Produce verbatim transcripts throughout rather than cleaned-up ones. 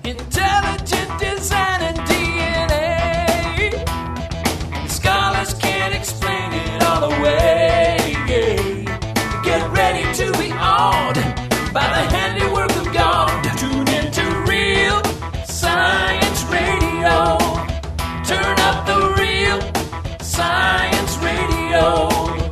intelligent design and D N A. Scholars can't explain it all away. Get ready to be awed by the handiwork of God. Tune into Real Science Radio. Turn up the Real Science Radio.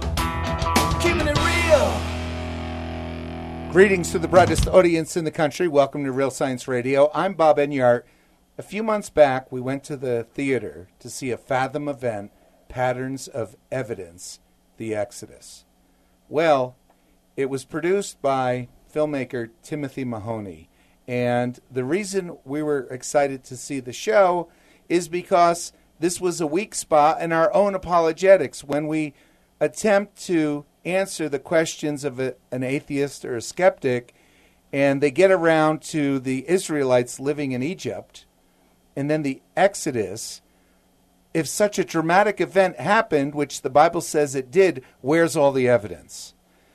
Keeping it real. Greetings to the brightest audience in the country. Welcome to Real Science Radio. I'm Bob Enyart. A few months back, we went to the theater to see a Fathom event, Patterns of Evidence, The Exodus. Well, it was produced by filmmaker Timothy Mahoney. And the reason we were excited to see the show is because this was a weak spot in our own apologetics when we attempt to answer the questions of a, an atheist or a skeptic, and they get around to the Israelites living in Egypt, and then the Exodus. If such a dramatic event happened, which the Bible says it did, where's all the evidence?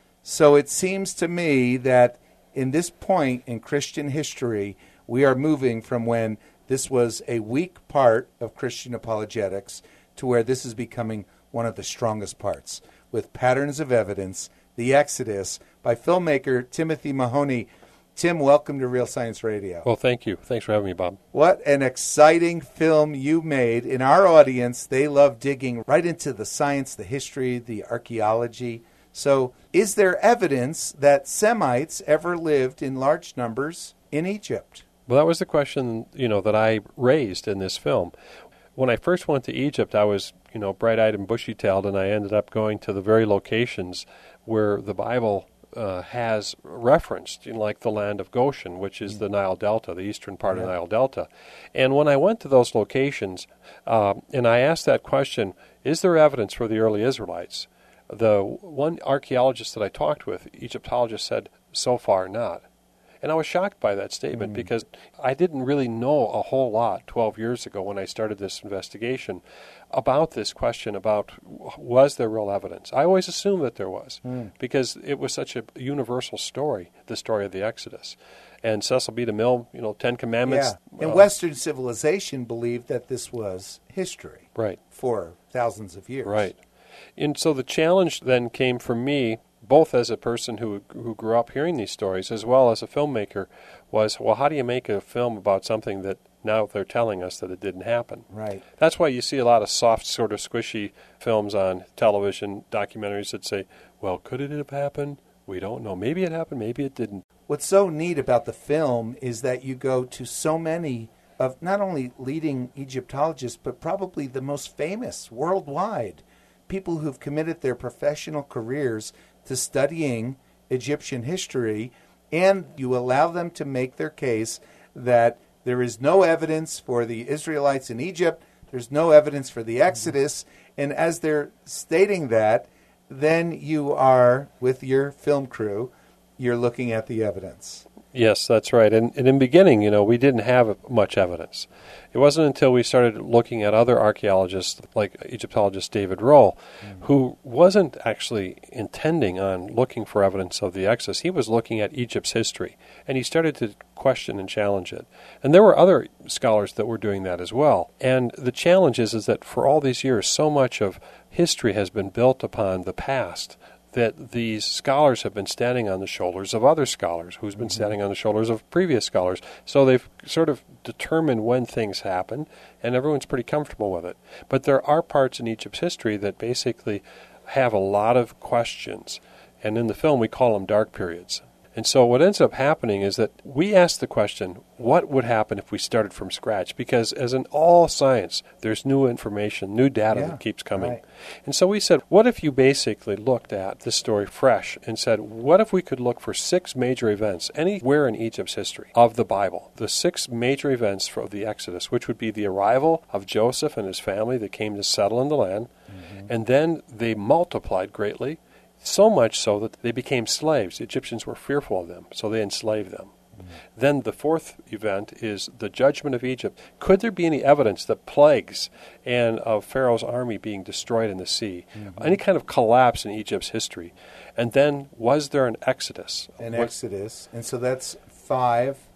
So it seems to me that in this point in Christian history, we are moving from when this was a weak part of Christian apologetics to where this is becoming one of the strongest parts, with Patterns of Evidence, The Exodus, by filmmaker Timothy Mahoney. Tim, welcome to Real Science Radio. Well, thank you. Thanks for having me, Bob. What an exciting film you made. In our audience, they love digging right into the science, the history, the archaeology. So is there evidence that Semites ever lived in large numbers in Egypt? Well, that was the question, you know, that I raised in this film. When I first went to Egypt, I was, you know, bright-eyed and bushy-tailed, and I ended up going to the very locations where the Bible uh, has referenced, you know, like the land of Goshen, which is the Nile Delta, the eastern part yeah. of the Nile Delta. And when I went to those locations, uh, and I asked that question, is there evidence for the early Israelites? The one archaeologist that I talked with, Egyptologist, said, so far not. And I was shocked by that statement mm. because I didn't really know a whole lot twelve years ago when I started this investigation about this question about was there real evidence. I always assumed that there was mm. because it was such a universal story, the story of the Exodus. And Cecil B. DeMille, you know, Ten Commandments. Yeah. And uh, Western civilization believed that this was history right. for thousands of years. Right. And so the challenge then came for me, both as a person who who grew up hearing these stories as well as a filmmaker, was, well, how do you make a film about something that now they're telling us that it didn't happen? Right. That's why you see a lot of soft, sort of squishy films on television, documentaries that say, well, could it have happened? We don't know. Maybe it happened, maybe it didn't. What's so neat about the film is that you go to so many of not only leading Egyptologists, but probably the most famous worldwide, people who've committed their professional careers to studying Egyptian history, and you allow them to make their case that there is no evidence for the Israelites in Egypt, there's no evidence for the Exodus, and as they're stating that, then you are, with your film crew, you're looking at the evidence. Yes, that's right. And, and in the beginning, you know, we didn't have much evidence. It wasn't until we started looking at other archaeologists, like Egyptologist David Rohl, mm-hmm. who wasn't actually intending on looking for evidence of the Exodus. He was looking at Egypt's history, and he started to question and challenge it. And there were other scholars that were doing that as well. And the challenge is, is that for all these years, so much of history has been built upon the past, that these scholars have been standing on the shoulders of other scholars who's been mm-hmm. standing on the shoulders of previous scholars. So they've sort of determined when things happen, and everyone's pretty comfortable with it. But there are parts in Egypt's history that basically have a lot of questions, and in the film we call them dark periods. And so what ends up happening is that we ask the question, what would happen if we started from scratch? Because as in all science, there's new information, new data yeah, that keeps coming. Right. And so we said, what if you basically looked at this story fresh and said, what if we could look for six major events anywhere in Egypt's history of the Bible, the six major events for the Exodus, which would be the arrival of Joseph and his family that came to settle in the land, mm-hmm. and then they multiplied greatly, so much so that they became slaves. The Egyptians were fearful of them, so they enslaved them. Mm-hmm. Then the fourth event is the judgment of Egypt. Could there be any evidence that plagues and of Pharaoh's army being destroyed in the sea? Mm-hmm. Any kind of collapse in Egypt's history? And then was there an exodus? An what, exodus. And so that's five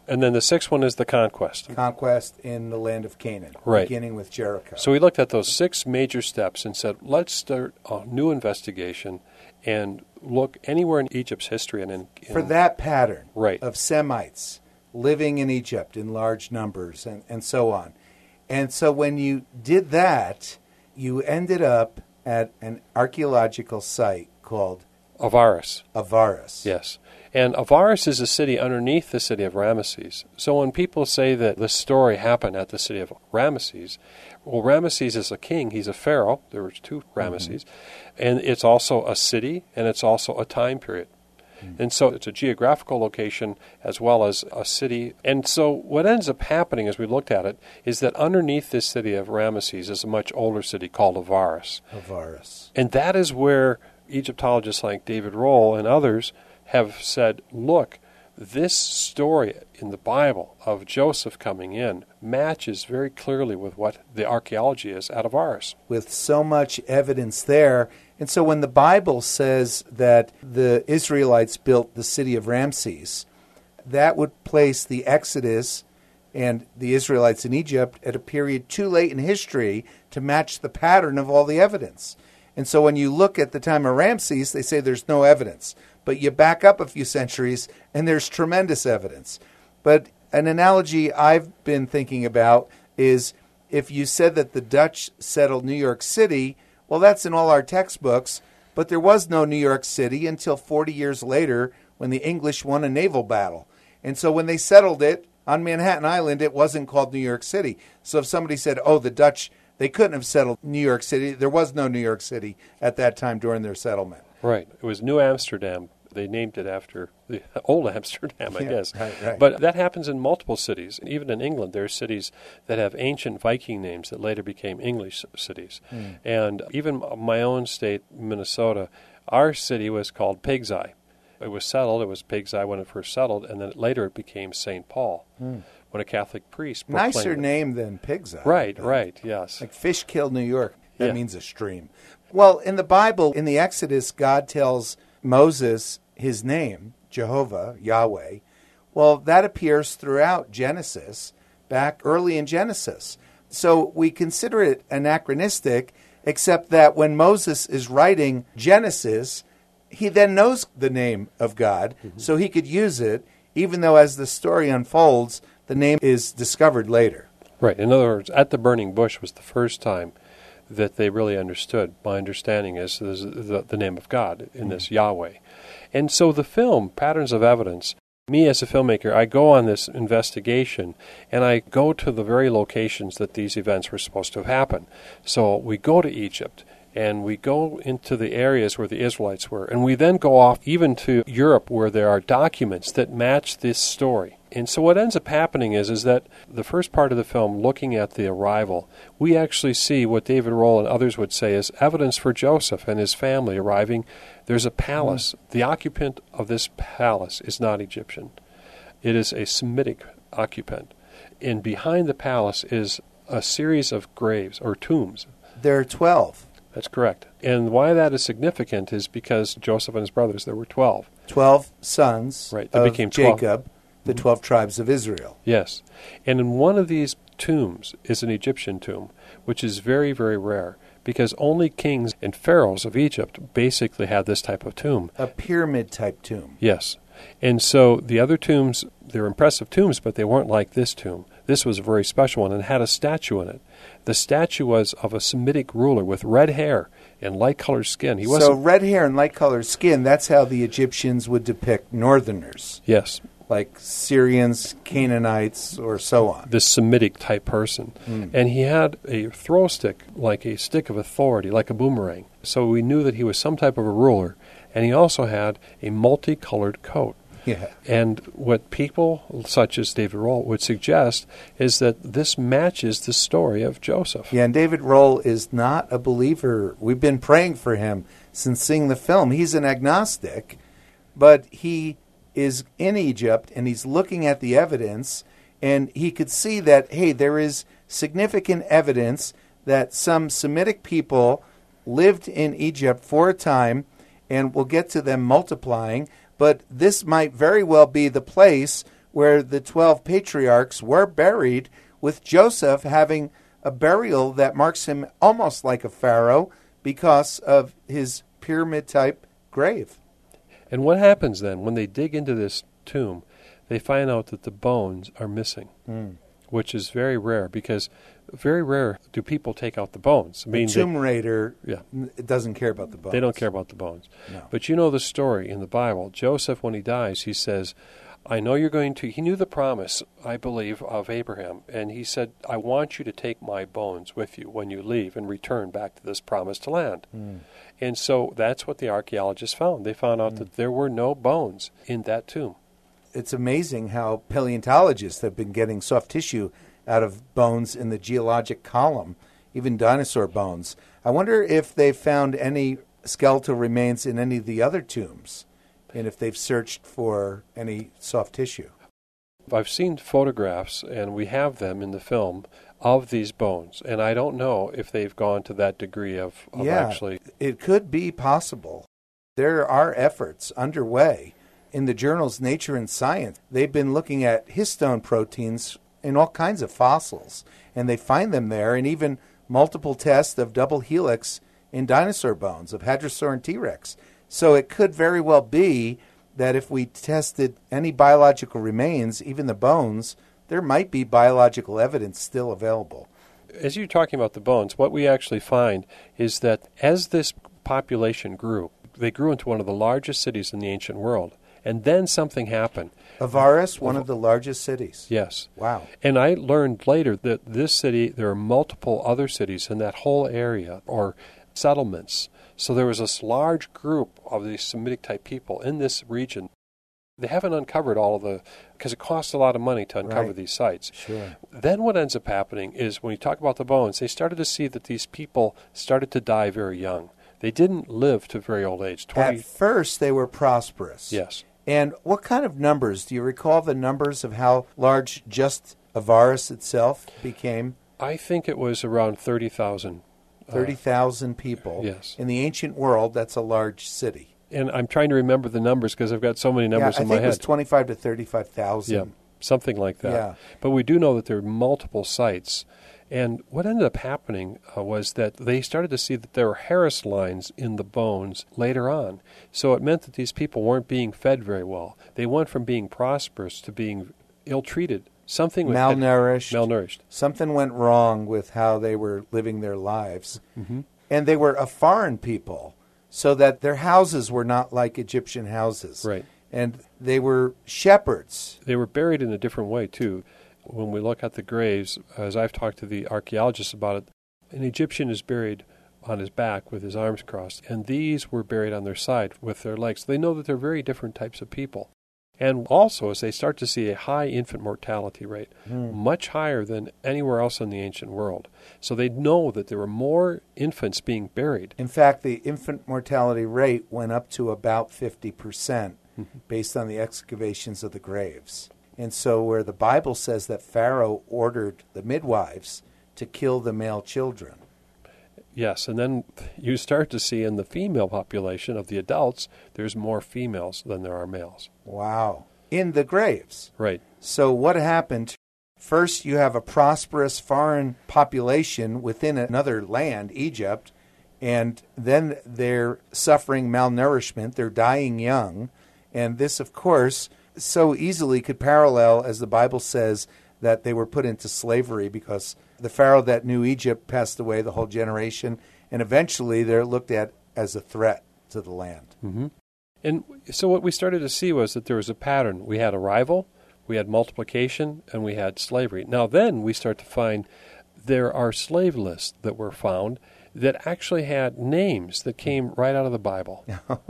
And then the sixth one is the conquest. Conquest in the land of Canaan, Right. beginning with Jericho. So we looked at those six major steps and said, let's start a new investigation and look anywhere in Egypt's history. And in, in For that pattern Right. of Semites living in Egypt in large numbers and, and so on. And so when you did that, you ended up at an archaeological site called Avaris. Avaris. Yes. And Avaris is a city underneath the city of Ramesses. So when people say that the story happened at the city of Ramesses, well, Ramesses is a king. He's a pharaoh. There were two Ramesses. Mm-hmm. And it's also a city, and it's also a time period. Mm-hmm. And so it's a geographical location as well as a city. And so what ends up happening as we looked at it is that underneath this city of Ramesses is a much older city called Avaris. Avaris. And that is where Egyptologists like David Rohl and others have said, look, this story in the Bible of Joseph coming in matches very clearly with what the archaeology is at Avaris. With so much evidence there. And so when the Bible says that the Israelites built the city of Ramses, that would place the Exodus and the Israelites in Egypt at a period too late in history to match the pattern of all the evidence. And so when you look at the time of Ramses, they say there's no evidence. But you back up a few centuries, and there's tremendous evidence. But an analogy I've been thinking about is if you said that the Dutch settled New York City, well, that's in all our textbooks, but there was no New York City until forty years later when the English won a naval battle. And so when they settled it on Manhattan Island, it wasn't called New York City. So if somebody said, oh, the Dutch, they couldn't have settled New York City, there was no New York City at that time during their settlement. Right. It was New Amsterdam. They named it after the old Amsterdam, I Yeah, guess. right, right. But that happens in multiple cities. Even in England, there are cities that have ancient Viking names that later became English cities. Mm. And even my own state, Minnesota, our city was called Pig's Eye. It was settled. It was Pig's Eye when it first settled, and then later it became Saint Paul mm. when a Catholic priest proclaimed Nicer it. name than Pig's Eye. Right, right, yes. Like Fishkill, New York. That Yeah. means a stream. Well, in the Bible, in the Exodus, God tells Moses his name, Jehovah, Yahweh. Well, that appears throughout Genesis, back early in Genesis. So we consider it anachronistic, except that when Moses is writing Genesis, he then knows the name of God, mm-hmm. so he could use it, even though as the story unfolds, the name is discovered later. Right. In other words, at the burning bush was the first time that they really understood. My understanding is this is the, the name of God in mm-hmm. this Yahweh. And so the film, Patterns of Evidence, me as a filmmaker, I go on this investigation and I go to the very locations that these events were supposed to have happened. So we go to Egypt and we go into the areas where the Israelites were. And we then go off even to Europe where there are documents that match this story. And so what ends up happening is, is that the first part of the film, looking at the arrival, we actually see what David Rohl and others would say is evidence for Joseph and his family arriving. There's a palace. Mm. The occupant of this palace is not Egyptian. It is a Semitic occupant. And behind the palace is a series of graves or tombs. There are twelve. That's correct. And why that is significant is because Joseph and his brothers, there were twelve. Twelve sons right. They of became twelve. Jacob, the twelve tribes of Israel. Yes. And in one of these tombs is an Egyptian tomb, which is very, very rare, because only kings and pharaohs of Egypt basically had this type of tomb. A pyramid-type tomb. Yes. And so the other tombs, they're impressive tombs, but they weren't like this tomb. This was a very special one and had a statue in it. The statue was of a Semitic ruler with red hair and light-colored skin. He so wasn't... red hair and light-colored skin, that's how the Egyptians would depict northerners. Yes. Like Syrians, Canaanites, or so on. This Semitic-type person. Mm. And he had a throw stick, like a stick of authority, like a boomerang. So we knew that he was some type of a ruler. And he also had a multicolored coat. Yeah. And what people such as David Rohl would suggest is that this matches the story of Joseph. Yeah, and David Rohl is not a believer. We've been praying for him since seeing the film. He's an agnostic, but he is in Egypt, and he's looking at the evidence, and he could see that, hey, there is significant evidence that some Semitic people lived in Egypt for a time, and we'll get to them multiplying, but this might very well be the place where the twelve patriarchs were buried, with Joseph having a burial that marks him almost like a pharaoh because of his pyramid-type grave. And what happens then when they dig into this tomb? They find out that the bones are missing, mm. which is very rare because very rare do people take out the bones. I mean, the Tomb Raider yeah. doesn't care about the bones. They don't care about the bones. No. But you know the story in the Bible. Joseph, when he dies, he says, I know you're going to, he knew the promise, I believe, of Abraham. And he said, I want you to take my bones with you when you leave and return back to this promised land. Mm. And so that's what the archaeologists found. They found out mm. that there were no bones in that tomb. It's amazing how paleontologists have been getting soft tissue out of bones in the geologic column, even dinosaur bones. I wonder if they've found any skeletal remains in any of the other tombs, and if they've searched for any soft tissue. I've seen photographs, and we have them in the film, of these bones, and I don't know if they've gone to that degree of, of yeah, actually... it could be possible. There are efforts underway. In the journals Nature and Science, they've been looking at histone proteins in all kinds of fossils, and they find them there, and even multiple tests of double helix in dinosaur bones, of Hadrosaur and T-Rex. So it could very well be that if we tested any biological remains, even the bones, there might be biological evidence still available. As you're talking about the bones, what we actually find is that as this population grew, they grew into one of the largest cities in the ancient world. And then something happened. Avaris, one of the largest cities. Yes. Wow. And I learned later that this city, there are multiple other cities in that whole area, or settlements. So there was this large group of these Semitic-type people in this region. They haven't uncovered all of the, because it costs a lot of money to uncover right. these sites. Sure. Then what ends up happening is when you talk about the bones, they started to see that these people started to die very young. They didn't live to very old age. twenty At first, they were prosperous. Yes. And what kind of numbers? Do you recall the numbers of how large just Avaris itself became? I think it was around thirty thousand. thirty thousand uh, people. Yes. In the ancient world, that's a large city. And I'm trying to remember the numbers because I've got so many numbers yeah, in my head. I think it was twenty-five to thirty-five thousand. Yeah, something like that. Yeah. But we do know that there are multiple sites. And what ended up happening uh, was that they started to see that there were Harris lines in the bones later on. So it meant that these people weren't being fed very well. They went from being prosperous to being ill-treated. Something malnourished. Had, malnourished. Something went wrong with how they were living their lives. Mm-hmm. And they were a foreign people, so that their houses were not like Egyptian houses. Right. And they were shepherds. They were buried in a different way, too. When we look at the graves, as I've talked to the archaeologists about it, an Egyptian is buried on his back with his arms crossed, and these were buried on their side with their legs. They know that they're very different types of people. And also, as they start to see a high infant mortality rate, mm. much higher than anywhere else in the ancient world. So they know that there were more infants being buried. In fact, the infant mortality rate went up to about fifty percent mm-hmm. based on the excavations of the graves. And so where the Bible says that Pharaoh ordered the midwives to kill the male children. Yes, and then you start to see in the female population of the adults, there's more females than there are males. Wow. In the graves. Right. So what happened? First, you have a prosperous foreign population within another land, Egypt, and then they're suffering malnourishment. They're dying young. And this, of course, so easily could parallel, as the Bible says, that they were put into slavery because the Pharaoh that knew Egypt passed away, the whole generation, and eventually they're looked at as a threat to the land. Mm-hmm. And so what we started to see was that there was a pattern. We had arrival, we had multiplication, and we had slavery. Now then we start to find there are slave lists that were found that actually had names that came right out of the Bible.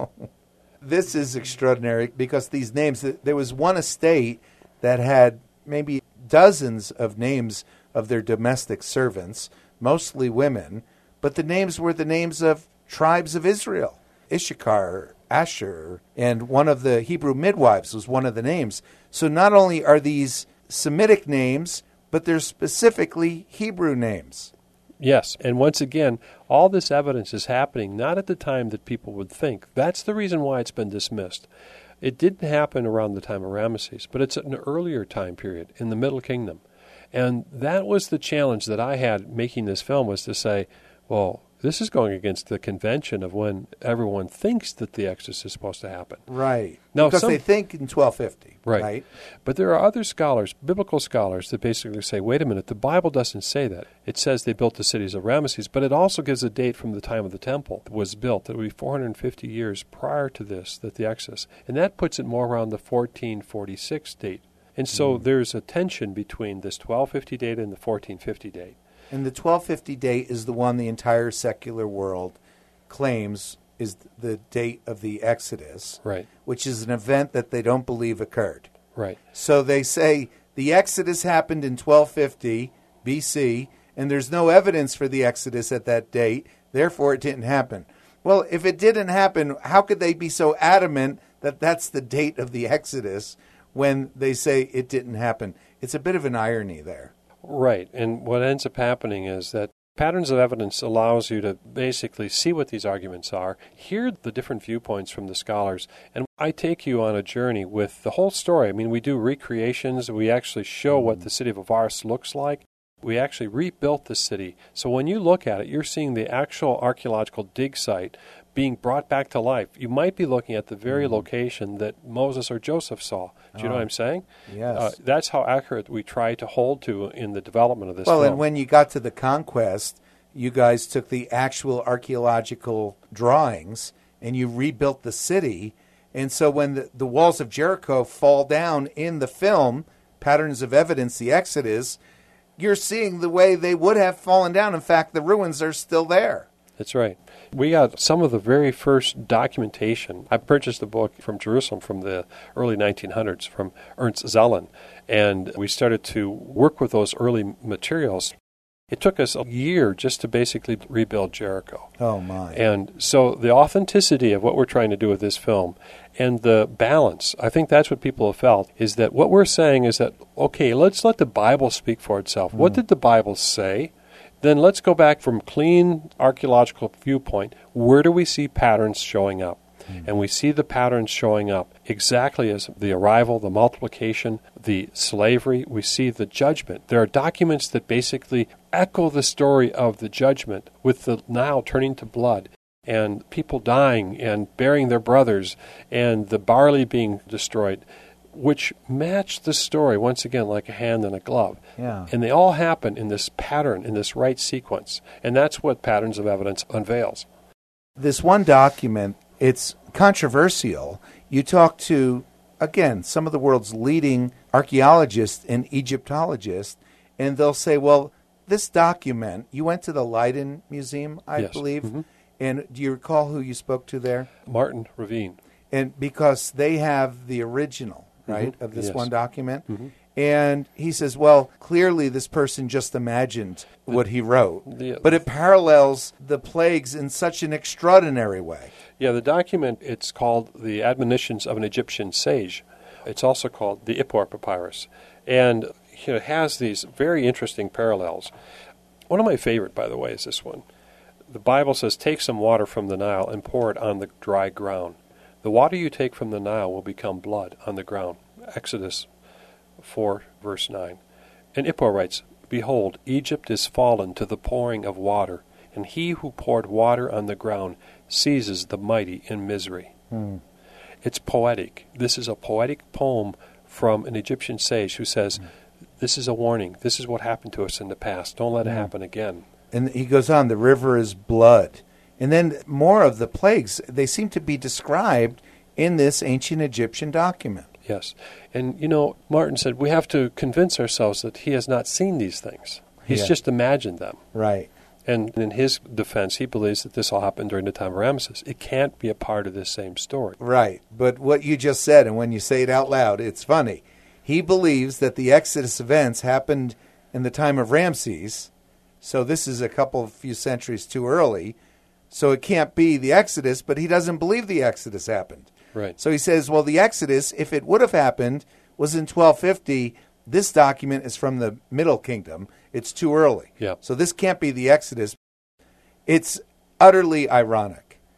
This is extraordinary because these names, there was one estate that had maybe dozens of names of their domestic servants, mostly women, but the names were the names of tribes of Israel. Issachar, Asher, and one of the Hebrew midwives was one of the names. So not only are these Semitic names, but they're specifically Hebrew names. Yes, and once again, all this evidence is happening not at the time that people would think. That's the reason why it's been dismissed. It didn't happen around the time of Ramesses, but it's an earlier time period in the Middle Kingdom. And that was the challenge that I had making this film, was to say, well, this is going against the convention of when everyone thinks that the Exodus is supposed to happen. Right. Now, because some, they think in twelve fifty. Right. right. But there are other scholars, biblical scholars, that basically say, wait a minute, the Bible doesn't say that. It says they built the cities of Ramesses, but it also gives a date from the time of the temple was built. It would be four hundred fifty years prior to this, that the Exodus. And that puts it more around the fourteen forty-six date. And so mm. there's a tension between this twelve fifty date and the fourteen fifty date. And the twelve fifty date is the one the entire secular world claims is the date of the Exodus, right? Which is an event that they don't believe occurred. Right. So they say the Exodus happened in twelve fifty B C, and there's no evidence for the Exodus at that date, therefore it didn't happen. Well, if it didn't happen, how could they be so adamant that that's the date of the Exodus when they say it didn't happen? It's a bit of an irony there. Right, and what ends up happening is that patterns of evidence allows you to basically see what these arguments are, hear the different viewpoints from the scholars, and I take you on a journey with the whole story. I mean, we do recreations, we actually show what the city of Avaris looks like. We actually rebuilt the city. So when you look at it, you're seeing the actual archaeological dig site being brought back to life. You might be looking at the very mm. location that Moses or Joseph saw. Do you oh. know what I'm saying? Yes. Uh, that's how accurate we try to hold to in the development of this well, film. And when you got to the conquest, you guys took the actual archaeological drawings and you rebuilt the city. And so when the, the walls of Jericho fall down in the film, Patterns of Evidence, the Exodus, you're seeing the way they would have fallen down. In fact, the ruins are still there. That's right. We got some of the very first documentation. I purchased a book from Jerusalem from the early nineteen hundreds from Ernst Zellen, and we started to work with those early materials. It took us a year just to basically rebuild Jericho. Oh, my. And so the authenticity of what we're trying to do with this film and the balance, I think that's what people have felt, is that what we're saying is that, okay, let's let the Bible speak for itself. Mm. What did the Bible say? Then let's go back from clean archaeological viewpoint. Where do we see patterns showing up? And we see the patterns showing up exactly as the arrival, the multiplication, the slavery. We see the judgment. There are documents that basically echo the story of the judgment, with the Nile turning to blood and people dying and burying their brothers and the barley being destroyed, which match the story, once again, like a hand and a glove. Yeah. And they all happen in this pattern, in this right sequence. And that's what Patterns of Evidence unveils. This one document, it's controversial. You talk to, again, some of the world's leading archaeologists and Egyptologists, and they'll say, well, this document, you went to the Leiden Museum, I yes. believe, mm-hmm. and do you recall who you spoke to there? Martin Ravine. And because they have the original, right, mm-hmm. of this yes. one document. Mm-hmm. And he says, well, clearly this person just imagined what he wrote. The, but it parallels the plagues in such an extraordinary way. Yeah, the document, it's called The Admonitions of an Egyptian Sage. It's also called the Ippur Papyrus. And you know, it has these very interesting parallels. One of my favorite, by the way, is this one. The Bible says, take some water from the Nile and pour it on the dry ground. The water you take from the Nile will become blood on the ground. Exodus four, verse nine. And Ippur writes, behold, Egypt is fallen to the pouring of water, and he who poured water on the ground seizes the mighty in misery. Hmm. It's poetic. This is a poetic poem from an Egyptian sage who says, hmm. this is a warning. This is what happened to us in the past. Don't let hmm. it happen again. And he goes on, the river is blood. And then more of the plagues, they seem to be described in this ancient Egyptian document. Yes. And, you know, Martin said we have to convince ourselves that he has not seen these things. He's yeah. just imagined them. Right. And in his defense, he believes that this all happened during the time of Ramesses. It can't be a part of this same story. Right. But what you just said, and when you say it out loud, it's funny. He believes that the Exodus events happened in the time of Ramses, so this is a couple of few centuries too early, so it can't be the Exodus, but he doesn't believe the Exodus happened. Right. So he says, well, the Exodus, if it would have happened, was in twelve fifty. This document is from the Middle Kingdom. It's too early. Yeah. So this can't be the Exodus. It's utterly ironic.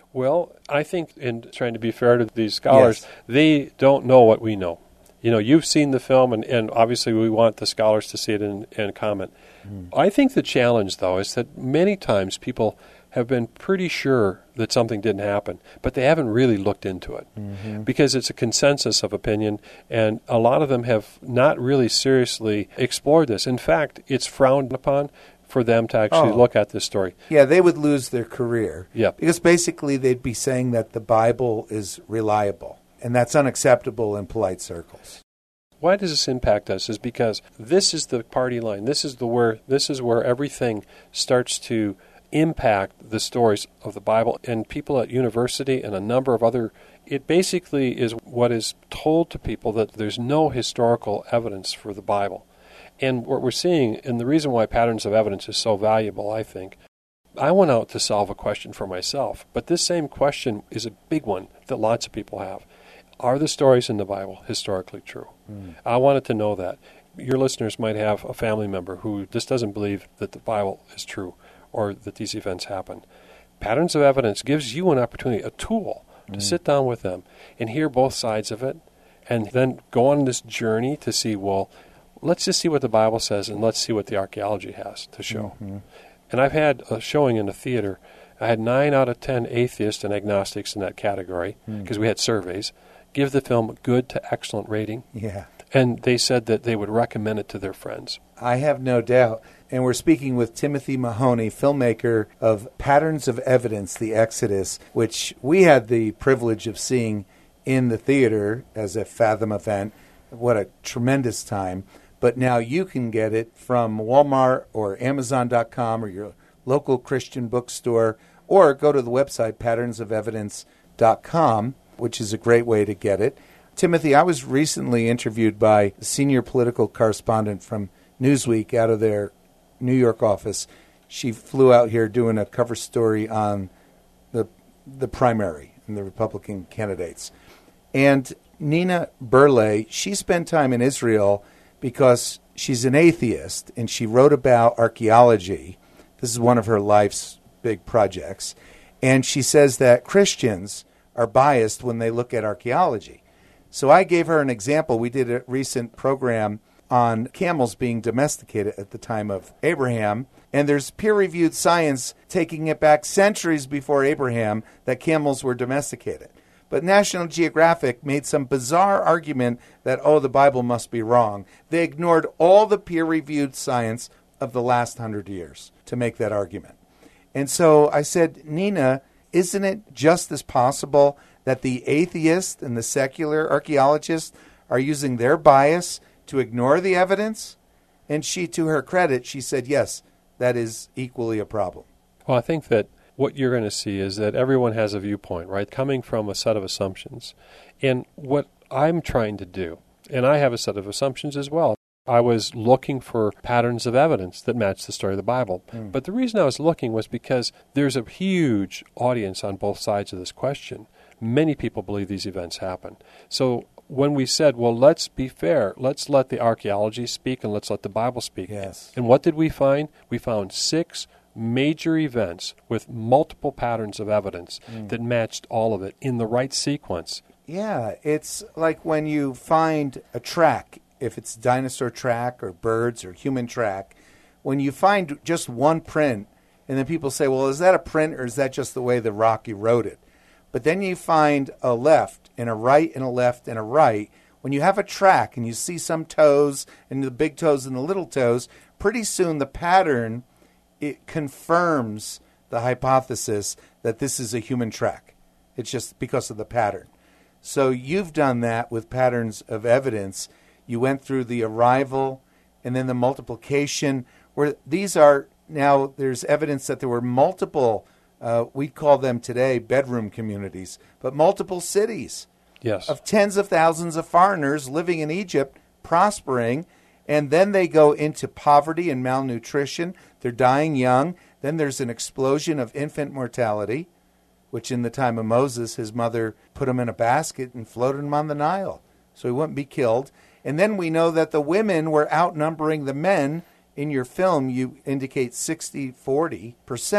Well, I think in trying to be fair to these scholars, Yes. they don't know what we know. You know, you've seen the film, and, and obviously we want the scholars to see it and, and comment. Mm. I think the challenge, though, is that many times people have been pretty sure that something didn't happen, but they haven't really looked into it mm-hmm. because it's a consensus of opinion, and a lot of them have not really seriously explored this. In fact, it's frowned upon for them to actually oh. look at this story. Yeah, they would lose their career. Yeah. Because basically they'd be saying that the Bible is reliable, and that's unacceptable in polite circles. Why does this impact us? Is because this is the party line. This is the where this is where everything starts to impact the stories of the Bible, and people at university and a number of other, it basically is what is told to people that there's no historical evidence for the Bible. And what we're seeing, and the reason why Patterns of Evidence is so valuable, I think, I went out to solve a question for myself, but this same question is a big one that lots of people have. Are the stories in the Bible historically true? Mm. I wanted to know that. Your listeners might have a family member who just doesn't believe that the Bible is true or that these events happen. Patterns of Evidence gives you an opportunity, a tool, to mm. sit down with them and hear both sides of it, and then go on this journey to see, well, let's just see what the Bible says, and let's see what the archaeology has to show. Mm-hmm. And I've had a showing in the theater. I had nine out of ten atheists and agnostics in that category because mm. we had surveys give the film good to excellent rating. Yeah. And they said that they would recommend it to their friends. I have no doubt. And we're speaking with Timothy Mahoney, filmmaker of Patterns of Evidence, The Exodus, which we had the privilege of seeing in the theater as a Fathom event. What a tremendous time. But now you can get it from Walmart or Amazon dot com or your local Christian bookstore, or go to the website patterns of evidence dot com, which is a great way to get it. Timothy, I was recently interviewed by a senior political correspondent from Newsweek out of their New York office. She flew out here doing a cover story on the the primary and the Republican candidates. And Nina Burleigh, she spent time in Israel because she's an atheist, and she wrote about archaeology. This is one of her life's big projects. And she says that Christians are biased when they look at archaeology. So I gave her an example. We did a recent program on camels being domesticated at the time of Abraham, and there's peer-reviewed science taking it back centuries before Abraham that camels were domesticated. But National Geographic made some bizarre argument that, oh, the Bible must be wrong. They ignored all the peer-reviewed science of the last hundred years to make that argument. And so I said, Nina, isn't it just as possible that the atheist and the secular archaeologists are using their bias to ignore the evidence? And she, to her credit, she said, yes, that is equally a problem. Well, I think that what you're going to see is that everyone has a viewpoint, right, coming from a set of assumptions. And what I'm trying to do, and I have a set of assumptions as well, I was looking for patterns of evidence that match the story of the Bible. Mm. But the reason I was looking was because there's a huge audience on both sides of this question. Many people believe these events happen. So when we said, well, let's be fair, let's let the archaeology speak and let's let the Bible speak. Yes. And what did we find? We found six major events with multiple patterns of evidence mm. that matched all of it in the right sequence. Yeah, it's like when you find a track, if it's dinosaur track or birds or human track, when you find just one print, and then people say, well, is that a print or is that just the way the rock eroded? But then you find a left and a right and a left and a right. When you have a track and you see some toes and the big toes and the little toes, pretty soon the pattern, it confirms the hypothesis that this is a human track. It's just because of the pattern. So you've done that with Patterns of Evidence. You went through the arrival and then the multiplication, where these are now, there's evidence that there were multiple, uh, we'd call them today bedroom communities, but multiple cities. Yes. Of tens of thousands of foreigners living in Egypt, prospering, and then they go into poverty and malnutrition. They're dying young. Then there's an explosion of infant mortality, which in the time of Moses, his mother put him in a basket and floated him on the Nile so he wouldn't be killed. And then we know that the women were outnumbering the men. In your film, you indicate sixty forty percent,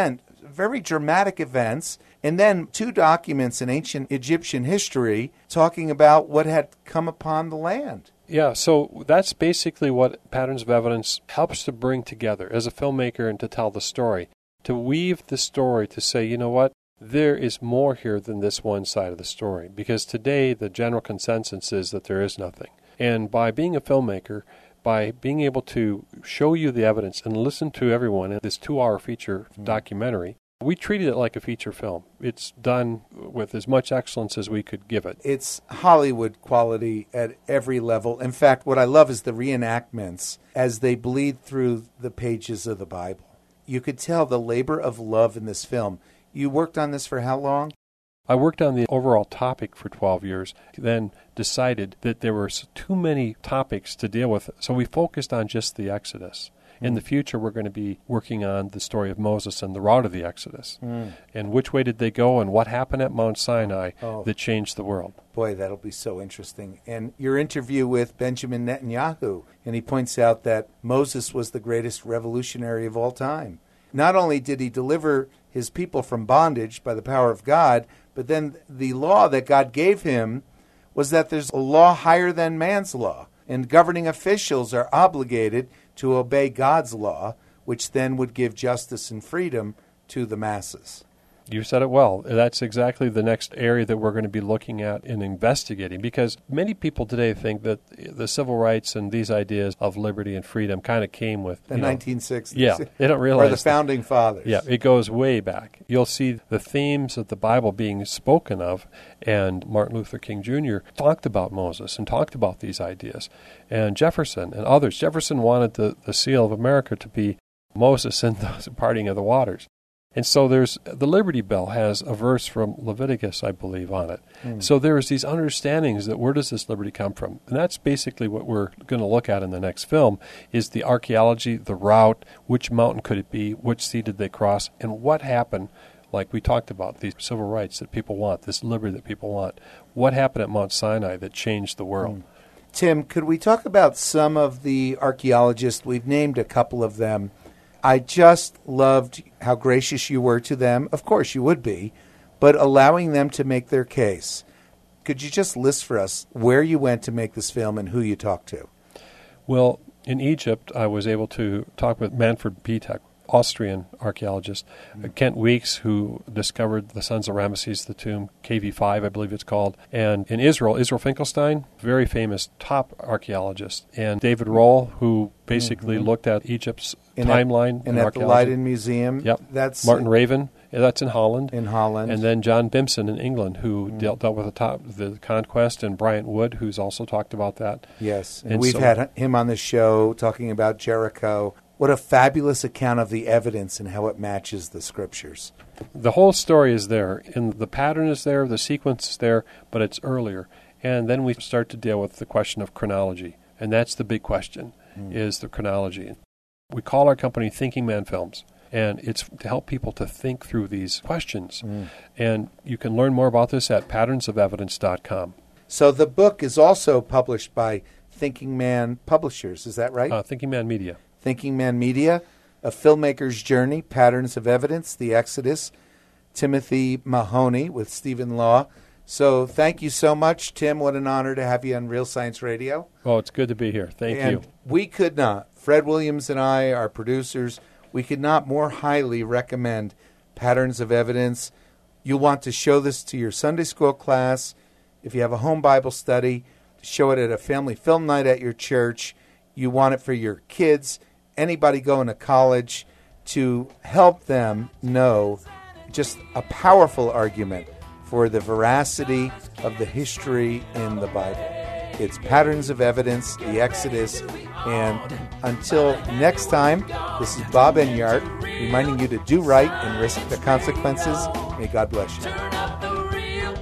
very dramatic events, and then two documents in ancient Egyptian history talking about what had come upon the land. Yeah, so that's basically what Patterns of Evidence helps to bring together as a filmmaker and to tell the story, to weave the story to say, you know what, there is more here than this one side of the story, because today the general consensus is that there is nothing. And by being a filmmaker, by being able to show you the evidence and listen to everyone in this two-hour feature mm-hmm. documentary, we treated it like a feature film. It's done with as much excellence as we could give it. It's Hollywood quality at every level. In fact, what I love is the reenactments as they bleed through the pages of the Bible. You could tell the labor of love in this film. You worked on this for how long? I worked on the overall topic for twelve years, then decided that there were too many topics to deal with, so we focused on just the Exodus. Mm. In the future, we're going to be working on the story of Moses and the route of the Exodus, mm. and which way did they go and what happened at Mount Sinai oh. that changed the world. Boy, that'll be so interesting. And your interview with Benjamin Netanyahu, and he points out that Moses was the greatest revolutionary of all time. Not only did he deliver his people from bondage by the power of God, but then the law that God gave him was that there's a law higher than man's law, and governing officials are obligated to obey God's law, which then would give justice and freedom to the masses. You said it well. That's exactly the next area that we're going to be looking at and investigating, because many people today think that the civil rights and these ideas of liberty and freedom kind of came with the nineteen sixties. Yeah, they don't realize. Or the founding fathers. Yeah, it goes way back. You'll see the themes of the Bible being spoken of, and Martin Luther King Junior talked about Moses and talked about these ideas, and Jefferson and others. Jefferson wanted the, the seal of America to be Moses and the parting of the waters. And so there's the Liberty Bell has a verse from Leviticus, I believe, on it. Mm. So there's these understandings that where does this liberty come from? And that's basically what we're going to look at in the next film, is the archaeology, the route, which mountain could it be, which sea did they cross, and what happened, like we talked about, these civil rights that people want, this liberty that people want. What happened at Mount Sinai that changed the world? Mm. Tim, could we talk about some of the archaeologists? We've named a couple of them. I just loved how gracious you were to them. Of course, you would be, but allowing them to make their case. Could you just list for us where you went to make this film and who you talked to? Well, in Egypt, I was able to talk with Manfred Pietek, Austrian archaeologist, mm-hmm. uh, Kent Weeks, who discovered the Sons of Ramesses, the tomb, K V five, I believe it's called. And in Israel, Israel Finkelstein, very famous top archaeologist. And David Rohl, who basically mm-hmm. looked at Egypt's in timeline. At, and at the Leiden Museum. Yep. That's Martin Raven, that's in Holland. In Holland. And then John Bimson in England, who mm-hmm. dealt, dealt with the, top, the conquest, and Bryant Wood, who's also talked about that. Yes, and, and we've so, had him on the show talking about Jericho. What a fabulous account of the evidence and how it matches the scriptures. The whole story is there, and the pattern is there, the sequence is there, but it's earlier. And then we start to deal with the question of chronology, and that's the big question, mm. is the chronology. We call our company Thinking Man Films, and it's to help people to think through these questions. Mm. And you can learn more about this at patterns of evidence dot com. So the book is also published by Thinking Man Publishers, is that right? Uh, Thinking Man Media. Thinking Man Media, A Filmmaker's Journey, Patterns of Evidence, The Exodus, Timothy Mahoney with Stephen Law. So thank you so much, Tim. What an honor to have you on Real Science Radio. Oh, it's good to be here. Thank and you. We could not, Fred Williams and I, our producers, we could not more highly recommend Patterns of Evidence. You'll want to show this to your Sunday school class. If you have a home Bible study, show it at a family film night at your church. You want it for your kids, anybody going to college, to help them know just a powerful argument for the veracity of the history in the Bible. It's Patterns of Evidence, the Exodus, and until next time, this is Bob Enyart reminding you to do right and risk the consequences. May God bless you. Turn up the Real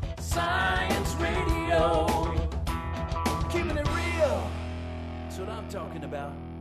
Science Radio. Keeping it real. That's what I'm talking about.